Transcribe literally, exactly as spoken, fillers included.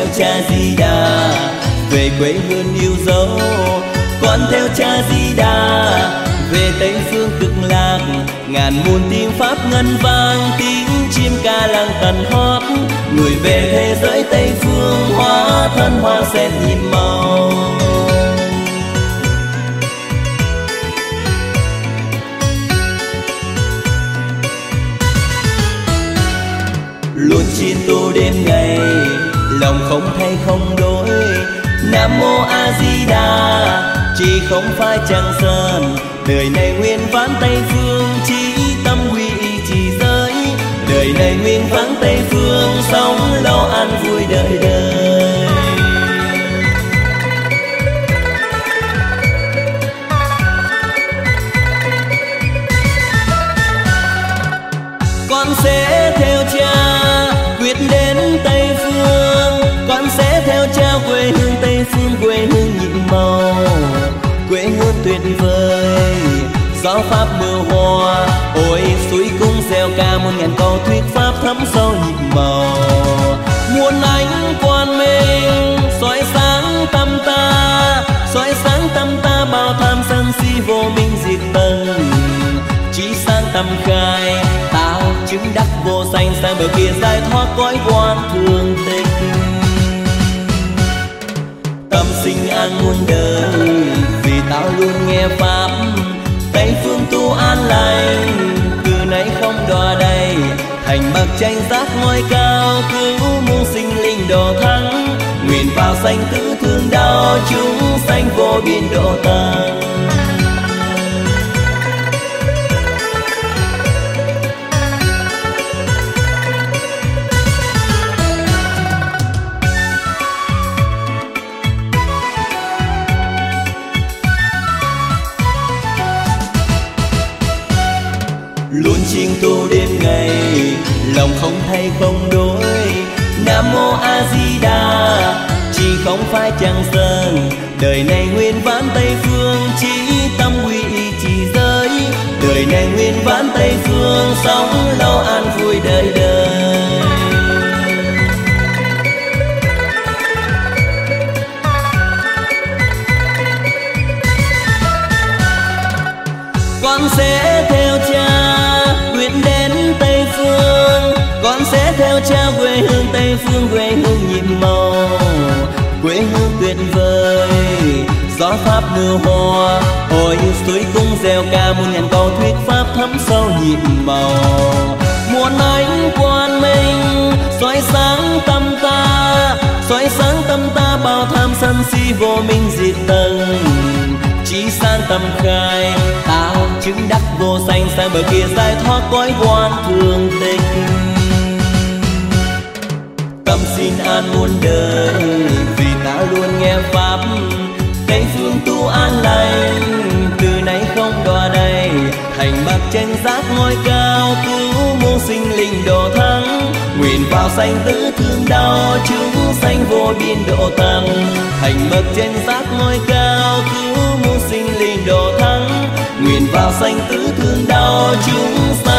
cha Di Đà về quê hương yêu dấu. Con theo cha Di Đà về Tây phương cực lạc, ngàn muôn tiếng pháp ngân vang, tiếng chim ca lăng tần hót. Người về thế giới Tây phương hóa thân hoa sen nhiệm màu. Luôn chiên tu đêm ngày, lòng không thay không đổi. Nam mô A Di Đà, chỉ không phải Tràng Sơn. Đời này nguyên vãn Tây phương, chỉ tâm quy y trì giới. Đời này nguyên vãn Tây phương, sống lâu an vui đời đời. Con sẽ theo cha quyết đến Tây phương, con sẽ theo cha quê hương Tây phương, quê hương nhiệm màu, quê hương tuyệt vời. Gió pháp mưa hoa, ôi suối cung reo ca muôn ngàn câu thuyết pháp thấm sâu nhiệm màu. Muôn ánh quang minh soi sáng tâm ta, soi sáng tâm ta bao tham sân si vô minh diệt tận. Chỉ sáng tâm khai tạo chứng đắc vô sanh, sang bờ kia giải thoát cõi quan thường tịch. Tâm sinh an muôn đời vì tao luôn nghe pháp. Tây phương tu an lành từ nay không đọa đầy, thành bậc chánh giác ngôi cao cứu muôn sinh linh độ thắng. Nguyện vào sanh tử thương đau chúng sanh vô biên độ tăng. Luôn chiêng tu đêm ngày, lòng không thay không đổi. Nam mô A Di Đà, chỉ không phải Tràng Sơn. Đời này nguyên vãn Tây phương, chỉ tâm quy y trì giới. Đời này nguyên vãn Tây phương, sống lâu an vui đời đời. Con sẽ theo cha quyết đến Tây phương, con sẽ theo cha quê hương Tây phương, quê hương nhiệm màu, quê hương tuyệt vời. Gió pháp mưa hoa, ôi suối cung reo ca muôn ngàn câu thuyết pháp thấm sâu nhiệm màu. Muôn ánh quang minh soi sáng tâm ta, soi sáng tâm ta bao tham sân si vô minh diệt tận. Chỉ sáng tâm khai tạo chứng đắc vô sanh, sang bờ kia giải thoát cõi quan thường tịch. Tâm xin an muôn đời vì ta luôn nghe pháp. Tây phương tu an lành từ nay không đọa đầy, thành bậc chánh giác ngôi cao cứu muôn sinh linh độ thắng. Nguyện vào sanh tử thương đau chúng sanh vô biên độ tăng, thành bậc chánh giác ngôi cao cứu muôn sinh linh độ thắng. Nguyện vào sanh tử thương đau chúng sanh